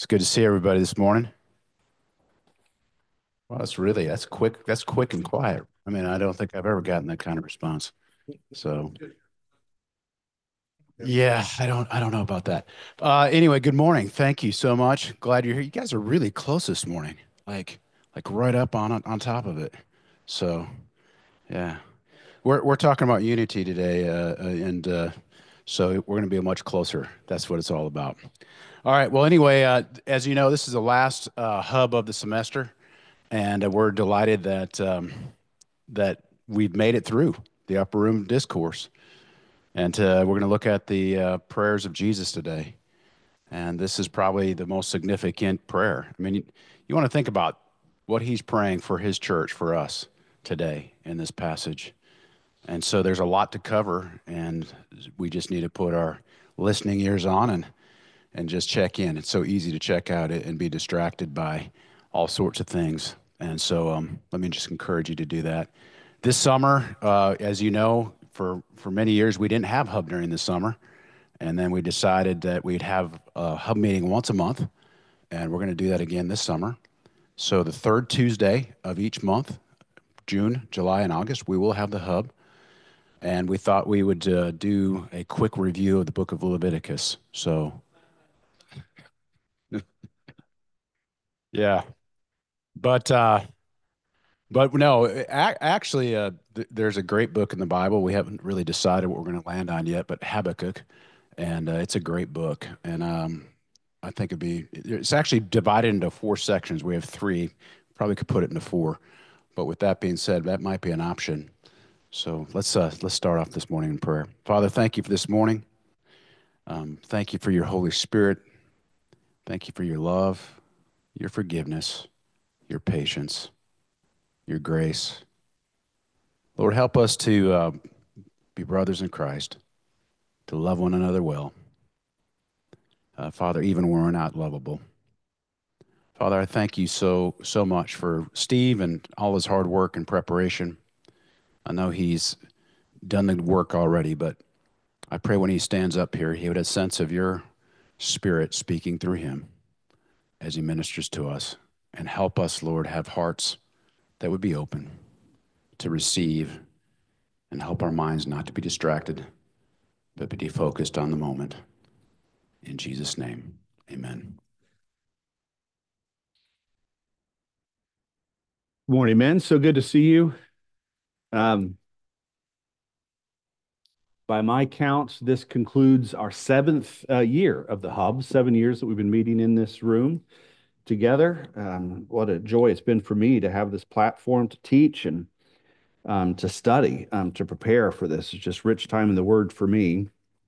It's good to see everybody this morning. Well, that's quick. That's quick and quiet. I mean, I don't think I've ever gotten that kind of response. So, yeah, I don't know about that. Anyway, good morning. Thank you so much. Glad you're here. You guys are really close this morning. Like right up on top of it. So, yeah. We're talking about unity today, and so we're going to be much closer. That's what it's all about. All right. Well, anyway, as you know, this is the last hub of the semester, and we're delighted that we've made it through the upper room discourse. And we're going to look at the prayers of Jesus today. And this is probably the most significant prayer. I mean, you want to think about what he's praying for his church, for us today in this passage. And so there's a lot to cover, and we just need to put our listening ears on and just check in. It's so easy to check out and be distracted by all sorts of things. And so let me just encourage you to do that. This summer, as you know, for many years, we didn't have Hub during the summer. And then we decided that we'd have a Hub meeting once a month, and we're going to do that again this summer. So the third Tuesday of each month, June, July, and August, we will have the Hub. And we thought we would do a quick review of the book of Leviticus. So, yeah. But no, actually, there's a great book in the Bible. We haven't really decided what we're going to land on yet, but Habakkuk, and it's a great book. And I think it's actually divided into four sections. We have three, probably could put it into four. But with that being said, that might be an option. So let's start off this morning in prayer. Father, thank you for this morning. Thank you for your Holy Spirit. Thank you for your love, your forgiveness, your patience, your grace. Lord, help us to be brothers in Christ, to love one another well. Father, even when we're not lovable. Father, I thank you so much for Steve and all his hard work and preparation. I know he's done the work already, but I pray when he stands up here, he would have a sense of your spirit speaking through him as he ministers to us. And help us, Lord, have hearts that would be open to receive and help our minds not to be distracted, but be focused on the moment. In Jesus' name, amen. Morning, men. So good to see you. Um, by my count, this concludes our seventh year of the Hub, 7 years that we've been meeting in this room together. What a joy it's been for me to have this platform to teach and to study, to prepare for this. It's just rich time in the Word for me.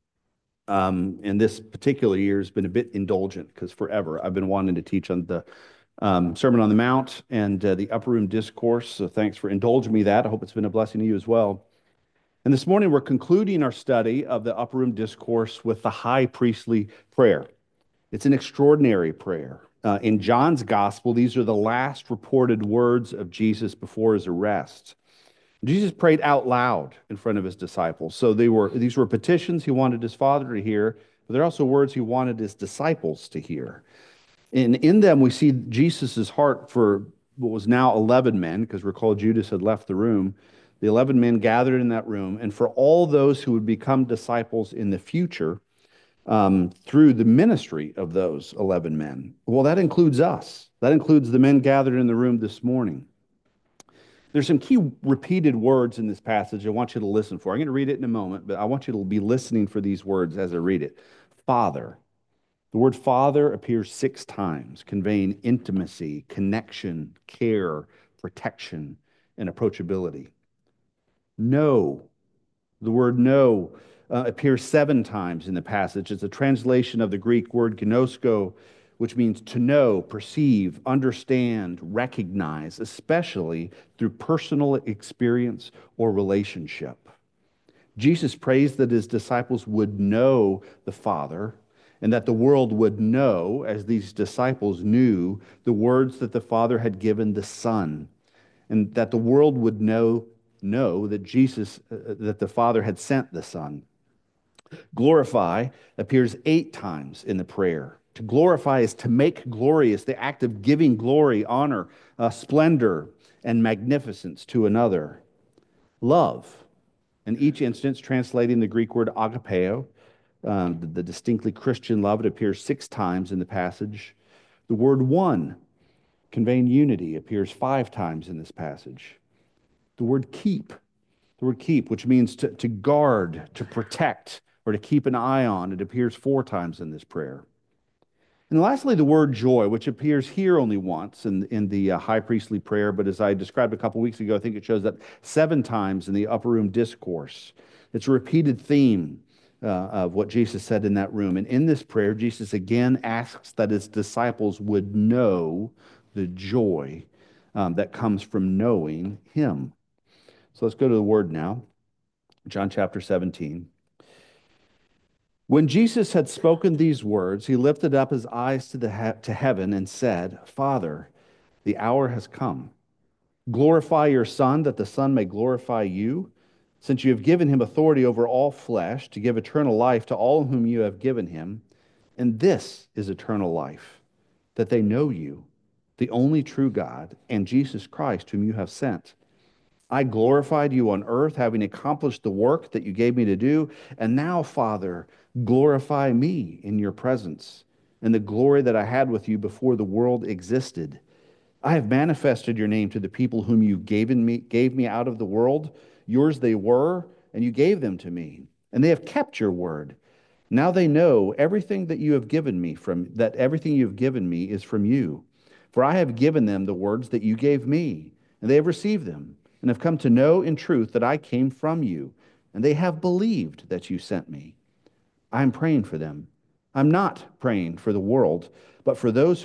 And this particular year has been a bit indulgent because forever I've been wanting to teach on the Sermon on the Mount and the Upper Room Discourse. So thanks for indulging me that. I hope it's been a blessing to you as well. And this morning we're concluding our study of the Upper Room Discourse with the high priestly prayer. It's an extraordinary prayer. In John's Gospel, these are the last reported words of Jesus before his arrest. Jesus prayed out loud in front of his disciples. So these were petitions he wanted his Father to hear, but they're also words he wanted his disciples to hear. And in them, we see Jesus' heart for what was now 11 men, because recall Judas had left the room. The 11 men gathered in that room, and for all those who would become disciples in the future through the ministry of those 11 men. Well, that includes us. That includes the men gathered in the room this morning. There's some key repeated words in this passage I want you to listen for. I'm going to read it in a moment, but I want you to be listening for these words as I read it. Father. The word Father appears 6 times, conveying intimacy, connection, care, protection, and approachability. Know. The word know appears 7 times in the passage. It's a translation of the Greek word gnosko, which means to know, perceive, understand, recognize, especially through personal experience or relationship. Jesus prays that his disciples would know the Father and that the world would know, as these disciples knew, the words that the Father had given the Son, and that the world would know that that the Father had sent the Son. Glorify appears 8 times in the prayer. To glorify is to make glorious, the act of giving glory, honor, splendor, and magnificence to another. Love, in each instance, translating the Greek word agapeo, the distinctly Christian love, it appears 6 times in the passage. The word one, conveying unity, appears 5 times in this passage. The word keep, which means to guard, to protect, or to keep an eye on, it appears 4 times in this prayer. And lastly, the word joy, which appears here only once in the high priestly prayer, but as I described a couple weeks ago, I think it shows up 7 times in the upper room discourse. It's a repeated theme of what Jesus said in that room. And in this prayer, Jesus again asks that his disciples would know the joy that comes from knowing him. So let's go to the word now, John chapter 17. When Jesus had spoken these words, he lifted up his eyes to heaven and said, Father, the hour has come. Glorify your Son, that the Son may glorify you, since you have given him authority over all flesh to give eternal life to all whom you have given him. And this is eternal life, that they know you, the only true God, and Jesus Christ, whom you have sent. I glorified you on earth, having accomplished the work that you gave me to do. And now, Father, glorify me in your presence and the glory that I had with you before the world existed. I have manifested your name to the people whom you gave me out of the world. Yours they were, and you gave them to me. And they have kept your word. Now they know everything that you have given me everything you have given me is from you. For I have given them the words that you gave me, and they have received them, and have come to know in truth that I came from you, and they have believed that you sent me. I am praying for them. I'm not praying for the world, but for those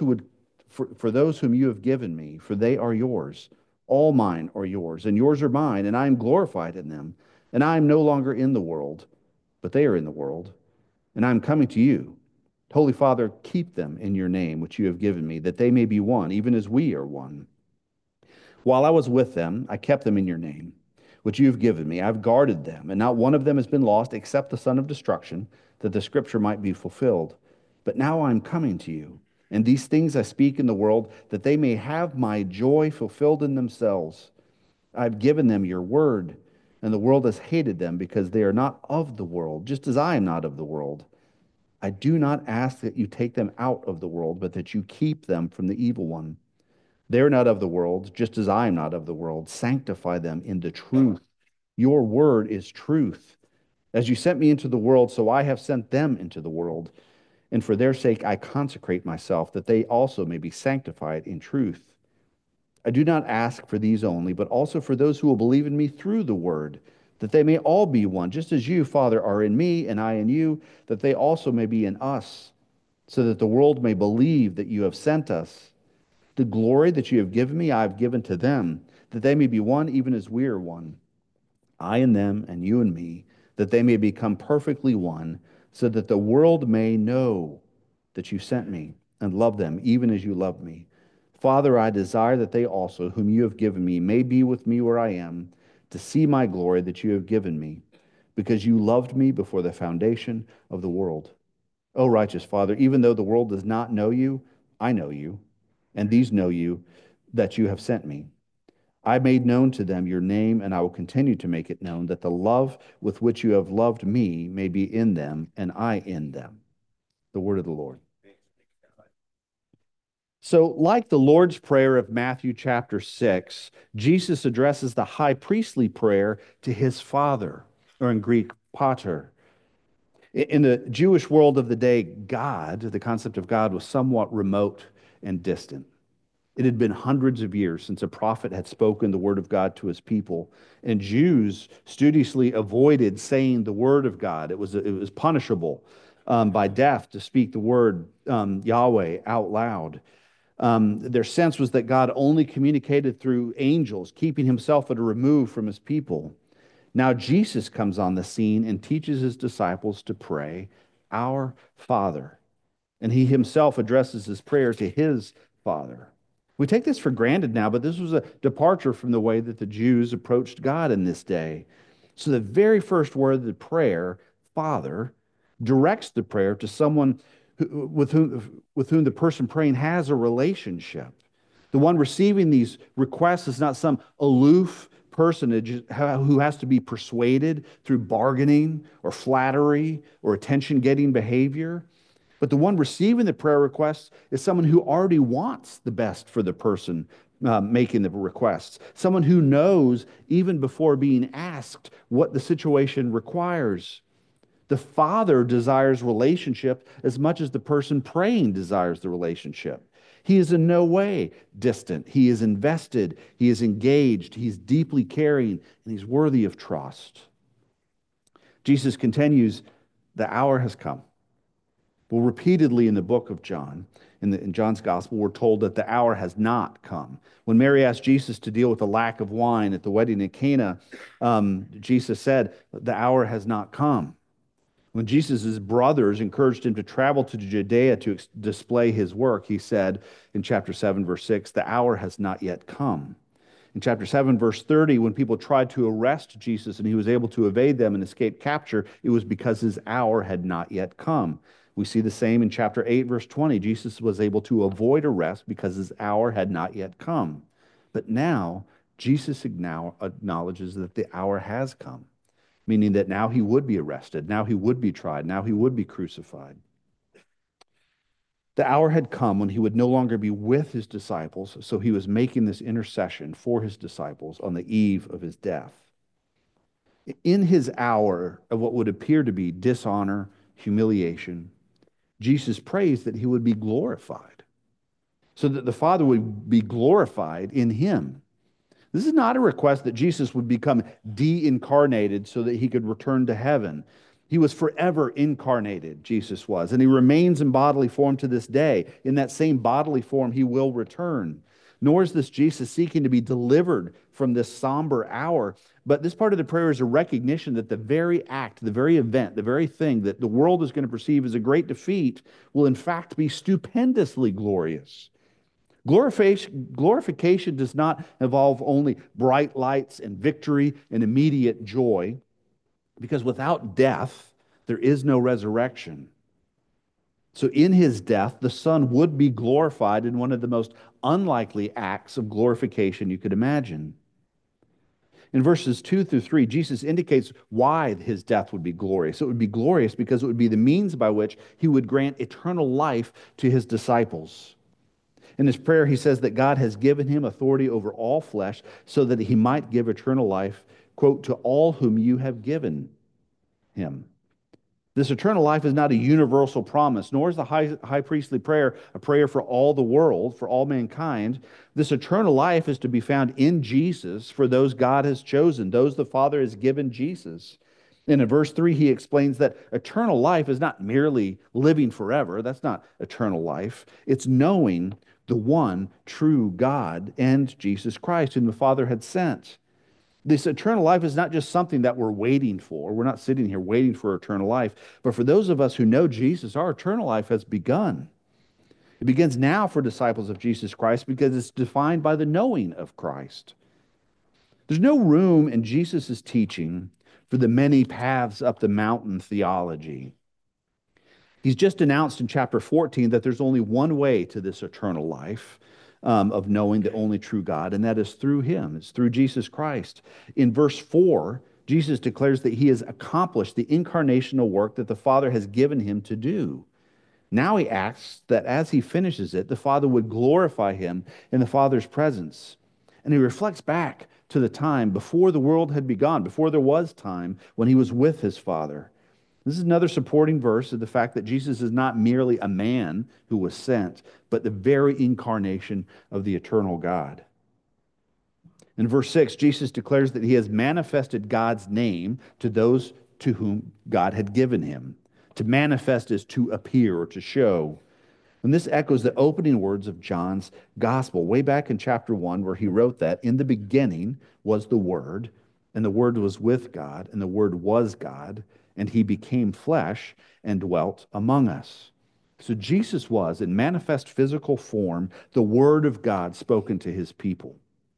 for those whom you have given me, for they are yours. All mine are yours, and yours are mine, and I am glorified in them. And I am no longer in the world, but they are in the world, and I am coming to you. Holy Father, keep them in your name, which you have given me, that they may be one, even as we are one. While I was with them, I kept them in your name, which you have given me. I've guarded them, and not one of them has been lost except the son of destruction, that the scripture might be fulfilled. But now I am coming to you, and these things I speak in the world, that they may have my joy fulfilled in themselves. I've given them your word, and the world has hated them because they are not of the world, just as I am not of the world. I do not ask that you take them out of the world, but that you keep them from the evil one. They're not of the world, just as I am not of the world. Sanctify them in the truth. Your word is truth. As you sent me into the world, so I have sent them into the world. And for their sake I consecrate myself, that they also may be sanctified in truth. I do not ask for these only, but also for those who will believe in me through the word, that they may all be one, just as you, Father, are in me and I in you, that they also may be in us, so that the world may believe that you have sent us. The glory that you have given me, I have given to them, that they may be one even as we are one. I and them, and you and me, that they may become perfectly one, so that the world may know that you sent me and love them even as you loved me. Father, I desire that they also, whom you have given me, may be with me where I am, to see my glory that you have given me, because you loved me before the foundation of the world. O righteous Father, even though the world does not know you, I know you, and these know you, that you have sent me. I made known to them your name, and I will continue to make it known, that the love with which you have loved me may be in them, and I in them. The word of the Lord. So, like the Lord's Prayer of Matthew chapter 6, Jesus addresses the high priestly prayer to his Father, or in Greek, pater. In the Jewish world of the day, God, the concept of God, was somewhat remote and distant. It had been hundreds of years since a prophet had spoken the word of God to his people, and Jews studiously avoided saying the word of God. It was punishable by death to speak the word Yahweh out loud. Their sense was that God only communicated through angels, keeping himself at a remove from his people. Now Jesus comes on the scene and teaches his disciples to pray, Our Father. And he himself addresses his prayer to his Father. We take this for granted now, but this was a departure from the way that the Jews approached God in this day. So the very first word of the prayer, Father, directs the prayer to someone with whom the person praying has a relationship. The one receiving these requests is not some aloof personage who has to be persuaded through bargaining or flattery or attention-getting behavior. But the one receiving the prayer requests is someone who already wants the best for the person making the requests, someone who knows even before being asked what the situation requires. The Father desires relationship as much as the person praying desires the relationship. He is in no way distant. He is invested. He is engaged. He's deeply caring, and he's worthy of trust. Jesus continues, the hour has come. Well, repeatedly in the book of John, in John's gospel, we're told that the hour has not come. When Mary asked Jesus to deal with the lack of wine at the wedding in Cana, Jesus said, the hour has not come. When Jesus' brothers encouraged him to travel to Judea to display his work, he said in chapter 7, verse 6, the hour has not yet come. In chapter 7, verse 30, when people tried to arrest Jesus and he was able to evade them and escape capture, it was because his hour had not yet come. We see the same in chapter 8, verse 20. Jesus was able to avoid arrest because his hour had not yet come. But now, Jesus now acknowledges that the hour has come, meaning that now he would be arrested, now he would be tried, now he would be crucified. The hour had come when he would no longer be with his disciples, so he was making this intercession for his disciples on the eve of his death. In his hour of what would appear to be dishonor, humiliation, Jesus prays that he would be glorified, so that the Father would be glorified in him. This is not a request that Jesus would become de-incarnated so that he could return to heaven. He was forever incarnated, Jesus was, and he remains in bodily form to this day. In that same bodily form, he will return. Nor is this Jesus seeking to be delivered from this somber hour, but this part of the prayer is a recognition that the very act, the very event, the very thing that the world is going to perceive as a great defeat will in fact be stupendously glorious. Glorification does not involve only bright lights and victory and immediate joy, because without death, there is no resurrection. So in his death, the Son would be glorified in one of the most unlikely acts of glorification you could imagine. In verses 2 through 3, Jesus indicates why his death would be glorious. It would be glorious because it would be the means by which he would grant eternal life to his disciples. In his prayer, he says that God has given him authority over all flesh so that he might give eternal life, quote, to all whom you have given him. This eternal life is not a universal promise, nor is the high priestly prayer a prayer for all the world, for all mankind. This eternal life is to be found in Jesus for those God has chosen, those the Father has given Jesus. And in verse 3, he explains that eternal life is not merely living forever. That's not eternal life. It's knowing the one true God and Jesus Christ, whom the Father had sent. This eternal life is not just something that we're waiting for. We're not sitting here waiting for eternal life. But for those of us who know Jesus, our eternal life has begun. It begins now for disciples of Jesus Christ because it's defined by the knowing of Christ. There's no room in Jesus' teaching for the many paths up the mountain theology. He's just announced in chapter 14 that there's only one way to this eternal life of knowing the only true God, and that is through him. It's through Jesus Christ. In verse 4, Jesus declares that he has accomplished the incarnational work that the Father has given him to do. Now he asks that as he finishes it, the Father would glorify him in the Father's presence. And he reflects back to the time before the world had begun, before there was time, when he was with his Father. This is another supporting verse of the fact that Jesus is not merely a man who was sent, but the very incarnation of the eternal God. In verse 6, Jesus declares that he has manifested God's name to those to whom God had given him. To manifest is to appear or to show. And this echoes the opening words of John's gospel, way back in chapter 1, where he wrote that in the beginning was the Word, and the Word was with God, and the Word was God, and he became flesh and dwelt among us. So Jesus was, in manifest physical form, the Word of God spoken to his people.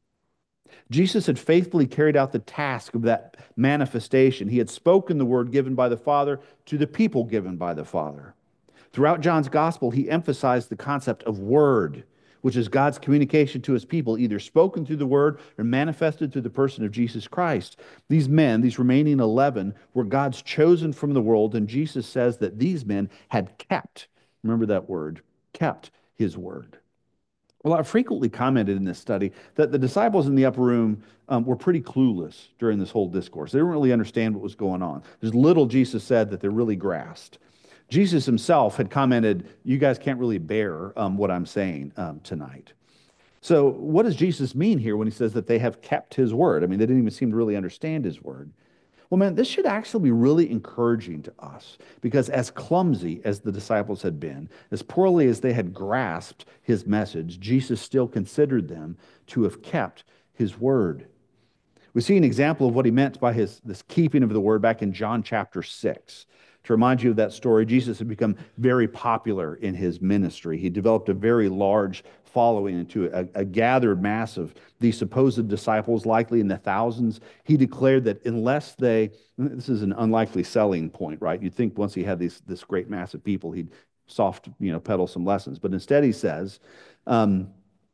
Jesus had faithfully carried out the task of that manifestation. He had spoken the word given by the Father to the people given by the Father. Throughout John's gospel, he emphasized the concept of word, which is God's communication to his people, either spoken through the word or manifested through the person of Jesus Christ. These men, these remaining 11, were God's chosen from the world, and Jesus says that these men had kept, remember that word, kept his word. Well, I've frequently commented in this study that the disciples in the upper room were pretty clueless during this whole discourse. They didn't really understand what was going on. There's little Jesus said that they really grasped. Jesus himself had commented, "You guys can't really bear what I'm saying tonight." So, what does Jesus mean here when he says that they have kept his word? I mean, they didn't even seem to really understand his word. Well, man, this should actually be really encouraging to us because, as clumsy as the disciples had been, as poorly as they had grasped his message, Jesus still considered them to have kept his word. We see an example of what he meant by this keeping of the word back in John chapter 6. To remind you of that story, Jesus had become very popular in his ministry. He developed a very large following into a gathered mass of these supposed disciples, likely in the thousands. He declared that unless they, this is an unlikely selling point, right? You'd think once he had this great mass of people, he'd soft, peddle some lessons. But instead he says, um,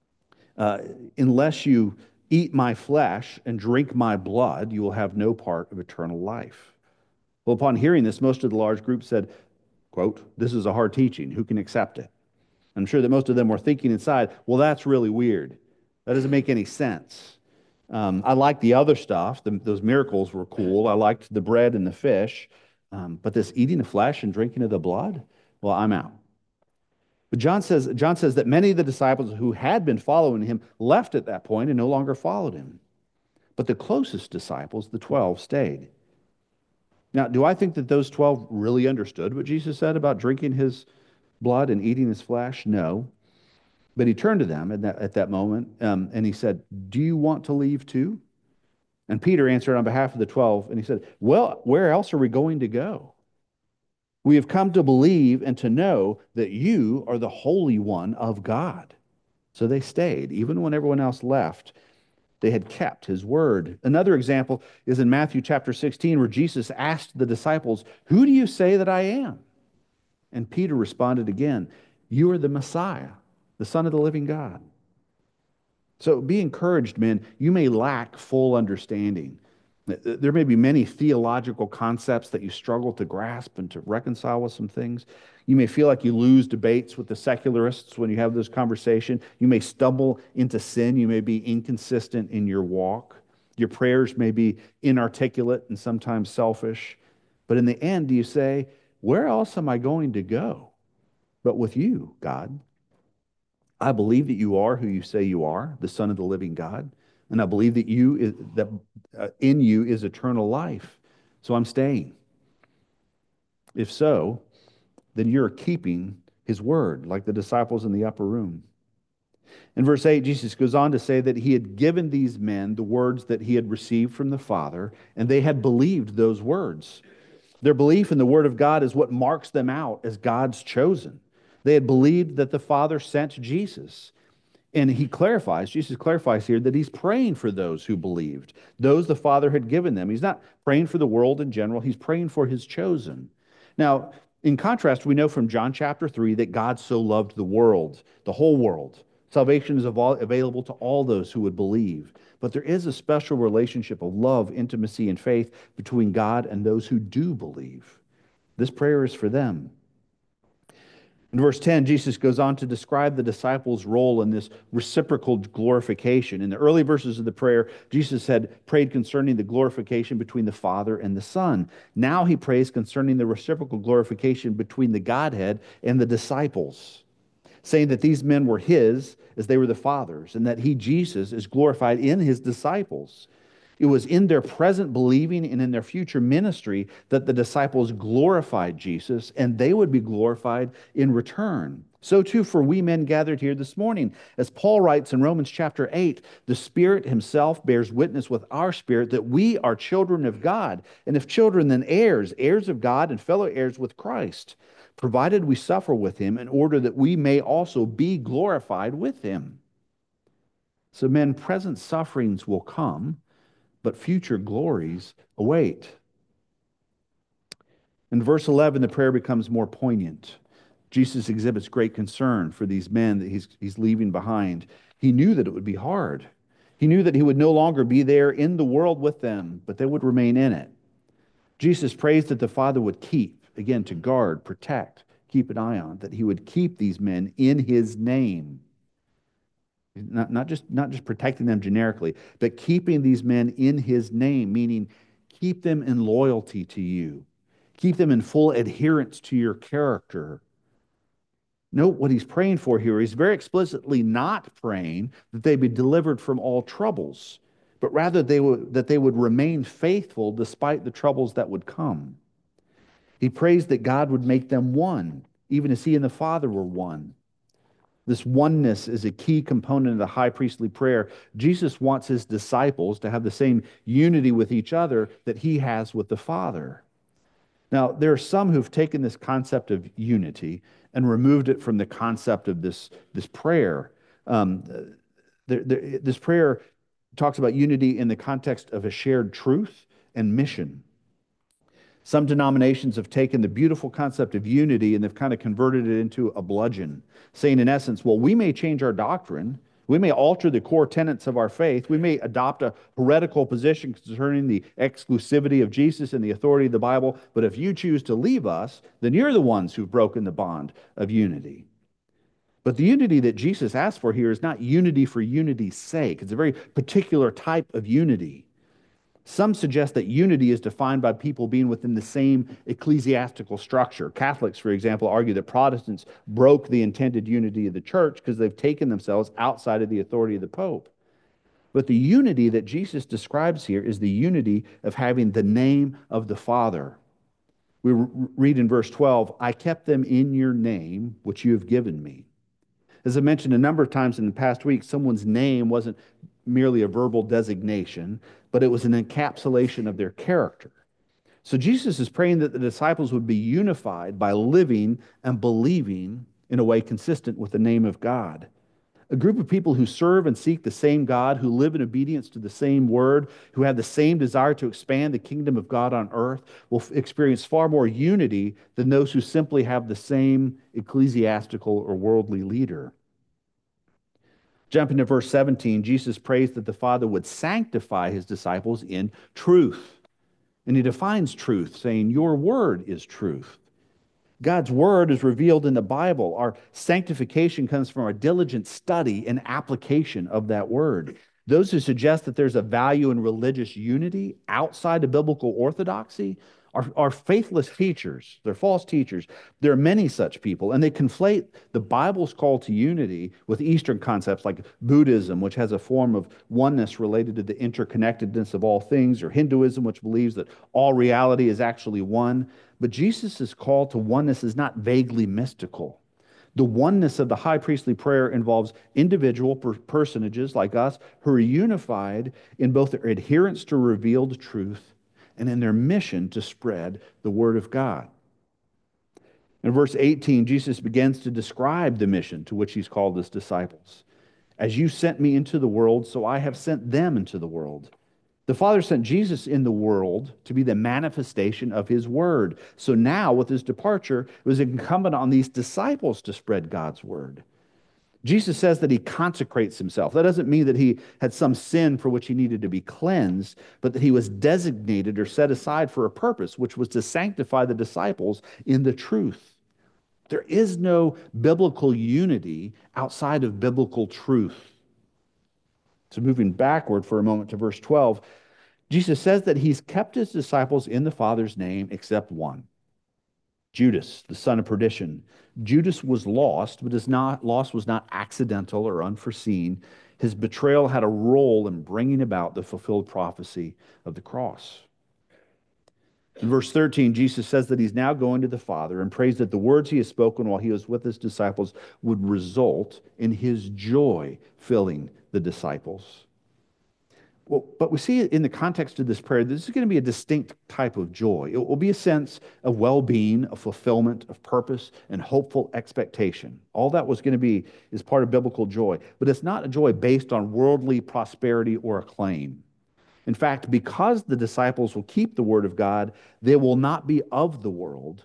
unless you eat my flesh and drink my blood, you will have no part of eternal life. Well, upon hearing this, most of the large group said, quote, "This is a hard teaching. Who can accept it?" I'm sure that most of them were thinking inside, well, that's really weird. That doesn't make any sense. I liked the other stuff. Those miracles were cool. I liked the bread and the fish. But this eating the flesh and drinking of the blood, well, I'm out. But John says that many of the disciples who had been following him left at that point and no longer followed him. But the closest disciples, the 12, stayed. Now, do I think that those 12 really understood what Jesus said about drinking his blood and eating his flesh? No. But he turned to them at that moment and he said, "Do you want to leave too?" And Peter answered on behalf of the 12 and he said, "Well, where else are we going to go? We have come to believe and to know that you are the Holy One of God." So they stayed, even when everyone else left. They had kept his word. Another example is in Matthew chapter 16, where Jesus asked the disciples, "Who do you say that I am?" And Peter responded again, "You are the Messiah, the Son of the living God." So be encouraged, men. You may lack full understanding. There may be many theological concepts that you struggle to grasp and to reconcile with some things. You may feel like you lose debates with the secularists when you have this conversation. You may stumble into sin. You may be inconsistent in your walk. Your prayers may be inarticulate and sometimes selfish. But in the end, do you say, "Where else am I going to go but with you, God? I believe that you are who you say you are, the Son of the living God, and I believe that in you is eternal life. So I'm staying." If so, then you're keeping his word, like the disciples in the upper room. In verse 8, Jesus goes on to say that he had given these men the words that he had received from the Father, and they had believed those words. Their belief in the Word of God is what marks them out as God's chosen. They had believed that the Father sent Jesus. And Jesus clarifies here that he's praying for those who believed, those the Father had given them. He's not praying for the world in general, he's praying for his chosen. Now, in contrast, we know from John chapter 3 that God so loved the world, the whole world. Salvation is available to all those who would believe. But there is a special relationship of love, intimacy, and faith between God and those who do believe. This prayer is for them. In verse 10, Jesus goes on to describe the disciples' role in this reciprocal glorification. In the early verses of the prayer, Jesus had prayed concerning the glorification between the Father and the Son. Now he prays concerning the reciprocal glorification between the Godhead and the disciples, saying that these men were his as they were the Father's, and that he, Jesus, is glorified in his disciples. It was in their present believing and in their future ministry that the disciples glorified Jesus, and they would be glorified in return. So too for we men gathered here this morning. As Paul writes in Romans chapter 8, the Spirit himself bears witness with our spirit that we are children of God, and if children, then heirs, heirs of God and fellow heirs with Christ, provided we suffer with him in order that we may also be glorified with him. So men, present sufferings will come, but future glories await. In verse 11, the prayer becomes more poignant. Jesus exhibits great concern for these men that he's leaving behind. He knew that it would be hard. He knew that he would no longer be there in the world with them, but they would remain in it. Jesus prays that the Father would keep, again, to guard, protect, keep an eye on, that he would keep these men in his name. Not just protecting them generically, but keeping these men in his name, meaning keep them in loyalty to you, keep them in full adherence to your character. Note what he's praying for here. He's very explicitly not praying that they be delivered from all troubles, but rather that they would remain faithful despite the troubles that would come. He prays that God would make them one, even as he and the Father were one. This oneness is a key component of the high priestly prayer. Jesus wants his disciples to have the same unity with each other that he has with the Father. Now, there are some who've taken this concept of unity and removed it from the concept of this prayer. This prayer talks about unity in the context of a shared truth and mission. Some denominations have taken the beautiful concept of unity and they've kind of converted it into a bludgeon, saying in essence, well, we may change our doctrine, we may alter the core tenets of our faith, we may adopt a heretical position concerning the exclusivity of Jesus and the authority of the Bible, but if you choose to leave us, then you're the ones who've broken the bond of unity. But the unity that Jesus asks for here is not unity for unity's sake. It's a very particular type of unity. Some suggest that unity is defined by people being within the same ecclesiastical structure. Catholics, for example, argue that Protestants broke the intended unity of the church because they've taken themselves outside of the authority of the Pope. But the unity that Jesus describes here is the unity of having the name of the Father. We read in verse 12, I kept them in your name, which you have given me. As I mentioned a number of times in the past week, someone's name wasn't merely a verbal designation, but it was an encapsulation of their character. So Jesus is praying that the disciples would be unified by living and believing in a way consistent with the name of God. A group of people who serve and seek the same God, who live in obedience to the same word, who have the same desire to expand the kingdom of God on earth, will experience far more unity than those who simply have the same ecclesiastical or worldly leader. Jumping to verse 17, Jesus prays that the Father would sanctify his disciples in truth. And he defines truth, saying, your word is truth. God's word is revealed in the Bible. Our sanctification comes from our diligent study and application of that word. Those who suggest that there's a value in religious unity outside of biblical orthodoxy are faithless teachers. They're false teachers. There are many such people, and they conflate the Bible's call to unity with Eastern concepts like Buddhism, which has a form of oneness related to the interconnectedness of all things, or Hinduism, which believes that all reality is actually one. But Jesus' call to oneness is not vaguely mystical. The oneness of the high priestly prayer involves individual personages like us who are unified in both their adherence to revealed truth and in their mission to spread the word of God. In verse 18, Jesus begins to describe the mission to which he's called his disciples. As you sent me into the world, so I have sent them into the world. The Father sent Jesus in the world to be the manifestation of his word. So now, with his departure, it was incumbent on these disciples to spread God's word. Jesus says that he consecrates himself. That doesn't mean that he had some sin for which he needed to be cleansed, but that he was designated or set aside for a purpose, which was to sanctify the disciples in the truth. There is no biblical unity outside of biblical truth. So moving backward for a moment to verse 12, Jesus says that he's kept his disciples in the Father's name except one. Judas, the son of perdition. Judas was lost, but his loss was not accidental or unforeseen. His betrayal had a role in bringing about the fulfilled prophecy of the cross. In verse 13, Jesus says that he's now going to the Father and prays that the words he has spoken while he was with his disciples would result in his joy filling the disciples. Well, but we see in the context of this prayer, this is going to be a distinct type of joy. It will be a sense of well-being, of fulfillment, of purpose, and hopeful expectation. All that was going to be is part of biblical joy. But it's not a joy based on worldly prosperity or acclaim. In fact, because the disciples will keep the word of God, they will not be of the world,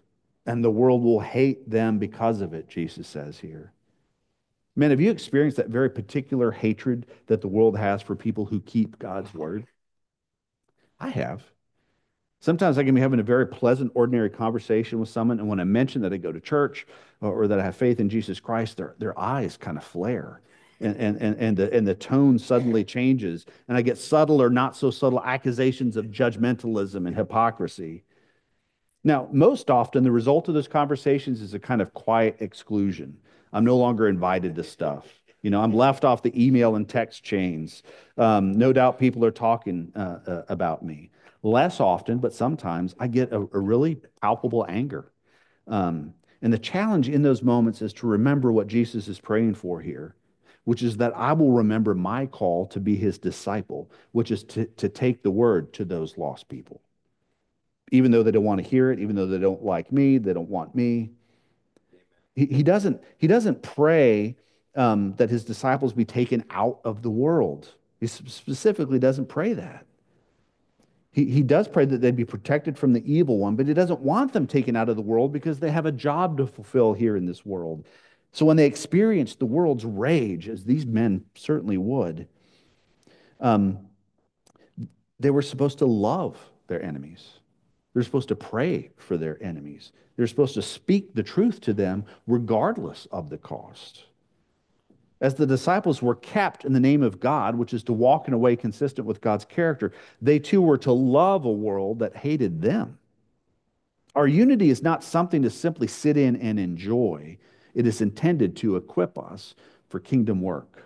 and the world will hate them because of it, Jesus says here. Man, have you experienced that very particular hatred that the world has for people who keep God's word? I have. Sometimes I can be having a very pleasant, ordinary conversation with someone, and when I mention that I go to church or that I have faith in Jesus Christ, their eyes kind of flare. And the tone suddenly changes, and I get subtle or not so subtle accusations of judgmentalism and hypocrisy. Now, most often, the result of those conversations is a kind of quiet exclusion. I'm no longer invited to stuff. I'm left off the email and text chains. No doubt people are talking about me. Less often, but sometimes I get a really palpable anger. And the challenge in those moments is to remember what Jesus is praying for here, which is that I will remember my call to be his disciple, which is to take the word to those lost people even though they don't want to hear it, even though they don't like me, they don't want me. He doesn't pray that his disciples be taken out of the world. He specifically doesn't pray that. He does pray that they'd be protected from the evil one, but he doesn't want them taken out of the world because they have a job to fulfill here in this world. So when they experience the world's rage, as these men certainly would, um, they were supposed to love their enemies. They're supposed to pray for their enemies. They're supposed to speak the truth to them regardless of the cost. As the disciples were kept in the name of God, which is to walk in a way consistent with God's character, they too were to love a world that hated them. Our unity is not something to simply sit in and enjoy. It is intended to equip us for kingdom work.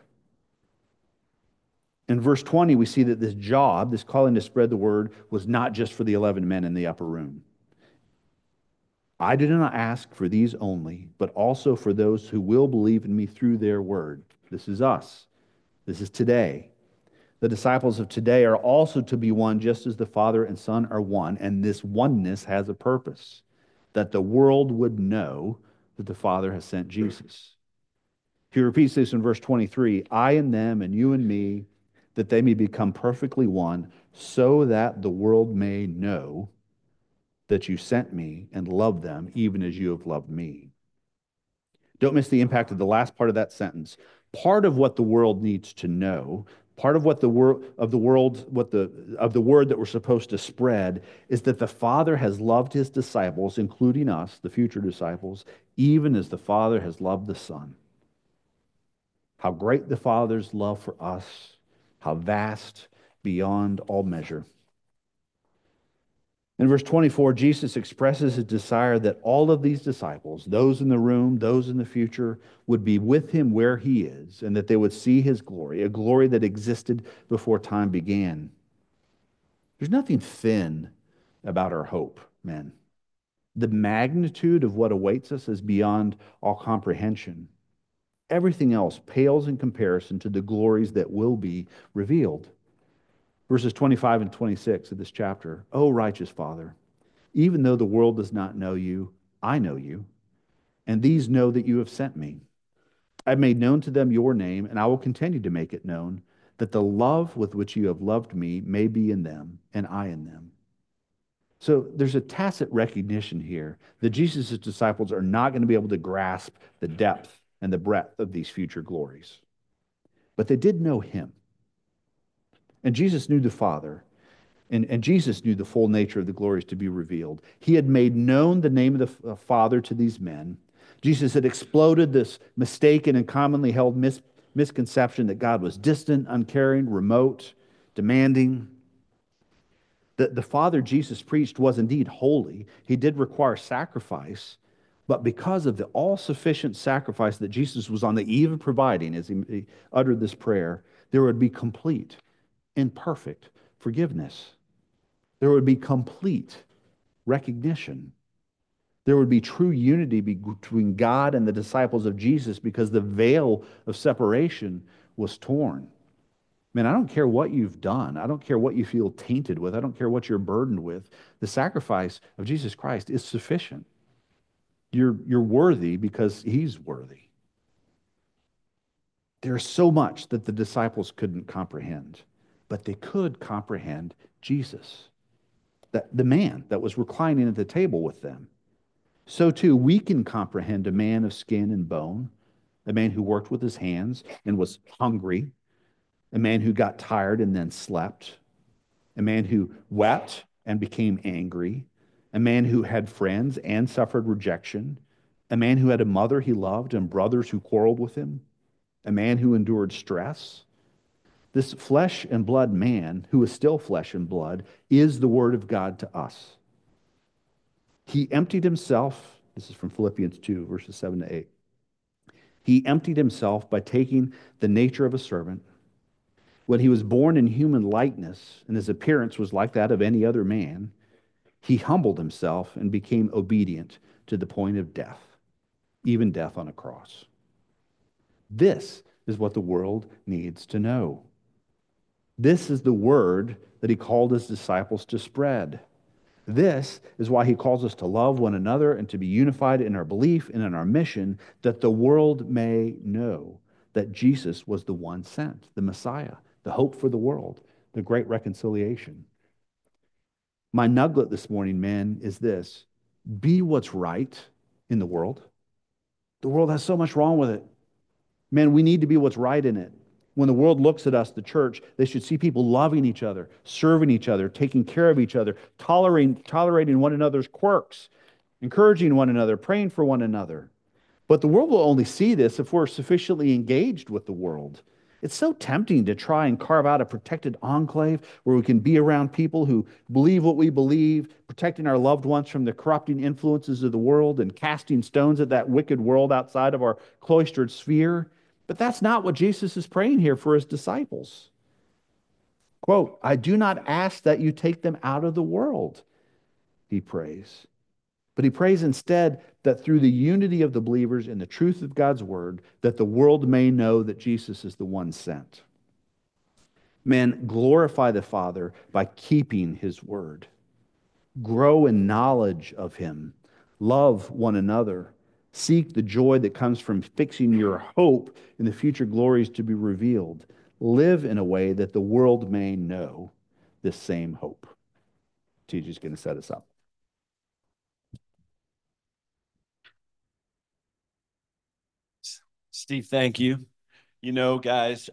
In verse 20, we see that this job, this calling to spread the word, was not just for the 11 men in the upper room. I do not ask for these only, but also for those who will believe in me through their word. This is us. This is today. The disciples of today are also to be one, just as the Father and Son are one, and this oneness has a purpose, that the world would know that the Father has sent Jesus. He repeats this in verse 23, I and them and you and me, that they may become perfectly one, so that the world may know that you sent me and loved them, even as you have loved me. Don't miss the impact of the last part of that sentence. Part of what the world needs to know, part of what the word of the world, of the word that we're supposed to spread, is that the Father has loved his disciples, including us, the future disciples, even as the Father has loved the Son. How great the Father's love for us, how vast beyond all measure. In verse 24, Jesus expresses his desire that all of these disciples, those in the room, those in the future, would be with him where he is, and that they would see his glory, a glory that existed before time began. There's nothing thin about our hope, men. The magnitude of what awaits us is beyond all comprehension. Everything else pales in comparison to the glories that will be revealed. Verses 25 and 26 of this chapter. O righteous Father, even though the world does not know you, I know you, and these know that you have sent me. I've made known to them your name, and I will continue to make it known, that the love with which you have loved me may be in them, and I in them. So there's a tacit recognition here that Jesus' disciples are not going to be able to grasp the depth and the breadth of these future glories. But they did know him. And Jesus knew the Father. And Jesus knew the full nature of the glories to be revealed. He had made known the name of the Father to these men. Jesus had exploded this mistaken and commonly held misconception that God was distant, uncaring, remote, demanding. The Father Jesus preached was indeed holy. He did require sacrifice, but because of the all-sufficient sacrifice that Jesus was on the eve of providing as he uttered this prayer, there would be complete and perfect forgiveness. There would be complete recognition. There would be true unity between God and the disciples of Jesus because the veil of separation was torn. Man, I don't care what you've done. I don't care what you feel tainted with. I don't care what you're burdened with. The sacrifice of Jesus Christ is sufficient. You're worthy because he's worthy. There's so much that the disciples couldn't comprehend, but they could comprehend Jesus, the man that was reclining at the table with them. So too, we can comprehend a man of skin and bone, a man who worked with his hands and was hungry, a man who got tired and then slept, a man who wept and became angry, a man who had friends and suffered rejection, a man who had a mother he loved and brothers who quarreled with him, a man who endured stress. This flesh and blood man, who is still flesh and blood, is the word of God to us. He emptied himself. This is from Philippians 2, verses 7 to 8. He emptied himself by taking the nature of a servant. When he was born in human likeness, and his appearance was like that of any other man, he humbled himself and became obedient to the point of death, even death on a cross. This is what the world needs to know. This is the word that he called his disciples to spread. This is why he calls us to love one another and to be unified in our belief and in our mission, that the world may know that Jesus was the one sent, the Messiah, the hope for the world, the great reconciliation. My nugget this morning, men, is this: be what's right in the world. The world has so much wrong with it. Man, we need to be what's right in it. When the world looks at us, the church, they should see people loving each other, serving each other, taking care of each other, tolerating one another's quirks, encouraging one another, praying for one another. But the world will only see this if we're sufficiently engaged with the world. It's so tempting to try and carve out a protected enclave where we can be around people who believe what we believe, protecting our loved ones from the corrupting influences of the world and casting stones at that wicked world outside of our cloistered sphere. But that's not what Jesus is praying here for his disciples. Quote, I do not ask that you take them out of the world, he prays. But he prays instead that through the unity of the believers in the truth of God's word, that the world may know that Jesus is the one sent. Men, glorify the Father by keeping his word. Grow in knowledge of him. Love one another. Seek the joy that comes from fixing your hope in the future glories to be revealed. Live in a way that the world may know this same hope. TJ's going to set us up. Steve, thank you. You know, guys,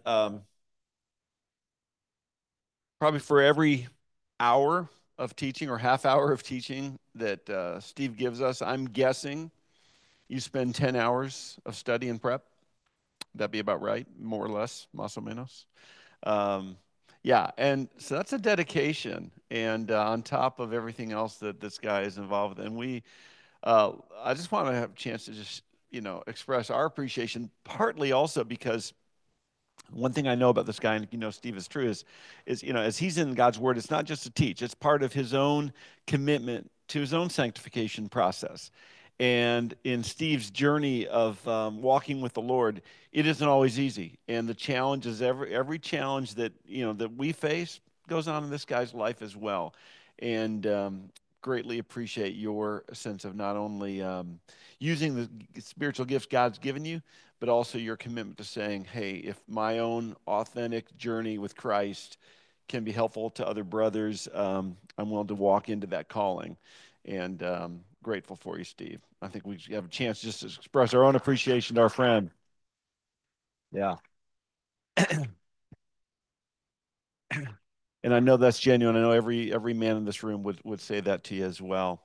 probably for every hour of teaching or half hour of teaching that Steve gives us, I'm guessing you spend 10 hours of study and prep. That'd be about right, more or less, más o menos. Yeah, and so that's a dedication. And on top of everything else that this guy is involved in, I just want to have a chance to just, express our appreciation, partly also because one thing I know about this guy, and Steve is true, is as he's in God's word, it's not just to teach; it's part of his own commitment to his own sanctification process. And in Steve's journey of walking with the Lord, it isn't always easy. And the challenge is every challenge that that we face goes on in this guy's life as well. And greatly appreciate your sense of not only using the spiritual gifts God's given you, but also your commitment to saying, hey, if my own authentic journey with Christ can be helpful to other brothers, I'm willing to walk into that calling. And grateful for you, Steve. I think we have a chance just to express our own appreciation to our friend. Yeah. And I know that's genuine. I know every man in this room would say that to you as well.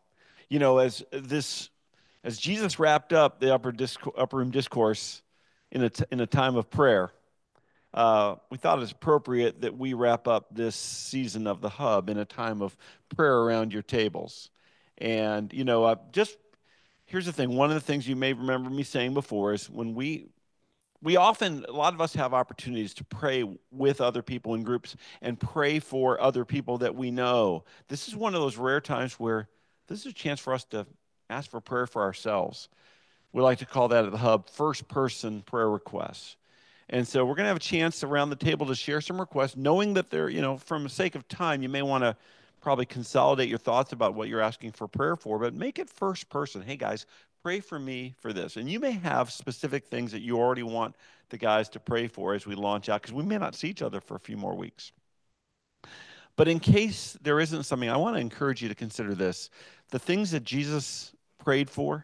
As Jesus wrapped up the upper room discourse in a time of prayer, we thought it was appropriate that we wrap up this season of the Hub in a time of prayer around your tables. And just here's the thing. One of the things you may remember me saying before is when we often, a lot of us have opportunities to pray with other people in groups and pray for other people that we know. This is one of those rare times where this is a chance for us to ask for prayer for ourselves. We like to call that at the Hub first person prayer requests. And so we're going to have a chance around the table to share some requests, knowing that they're, from the sake of time, you may want to probably consolidate your thoughts about what you're asking for prayer for, but make it first person. Hey, guys, pray for me for this. And you may have specific things that you already want the guys to pray for as we launch out, because we may not see each other for a few more weeks. But in case there isn't something, I want to encourage you to consider this. The things that Jesus prayed for,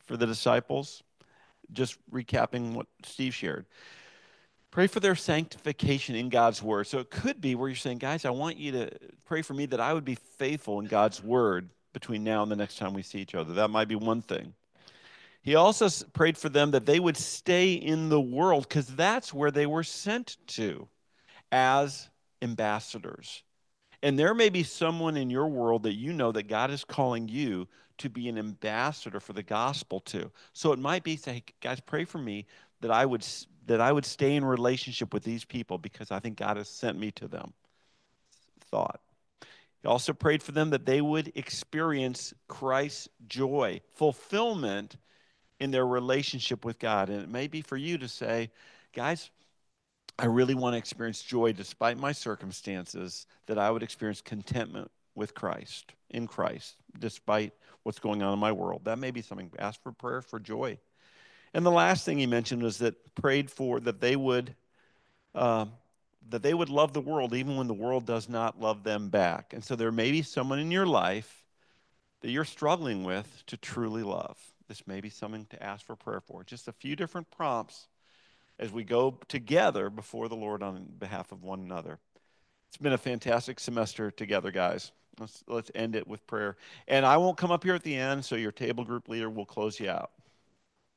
for the disciples. Just recapping what Steve shared. Pray for their sanctification in God's word. So it could be where you're saying, guys, I want you to pray for me that I would be faithful in God's word between now and the next time we see each other. That might be one thing. He also prayed for them that they would stay in the world because that's where they were sent to as ambassadors. And there may be someone in your world that you know that God is calling you to be an ambassador for the gospel to. So it might be, say, hey, guys, pray for me that I would stay in relationship with these people because I think God has sent me to them. Thought. He also prayed for them that they would experience Christ's joy, fulfillment in their relationship with God. And it may be for you to say, guys, I really want to experience joy despite my circumstances, that I would experience contentment with Christ, in Christ, despite what's going on in my world. That may be something. Ask for prayer for joy. And the last thing he mentioned was that prayed for that they would love the world even when the world does not love them back. And so there may be someone in your life that you're struggling with to truly love. This may be something to ask for prayer for. Just a few different prompts as we go together before the Lord on behalf of one another. It's been a fantastic semester together, guys. Let's end it with prayer. And I won't come up here at the end, so your table group leader will close you out.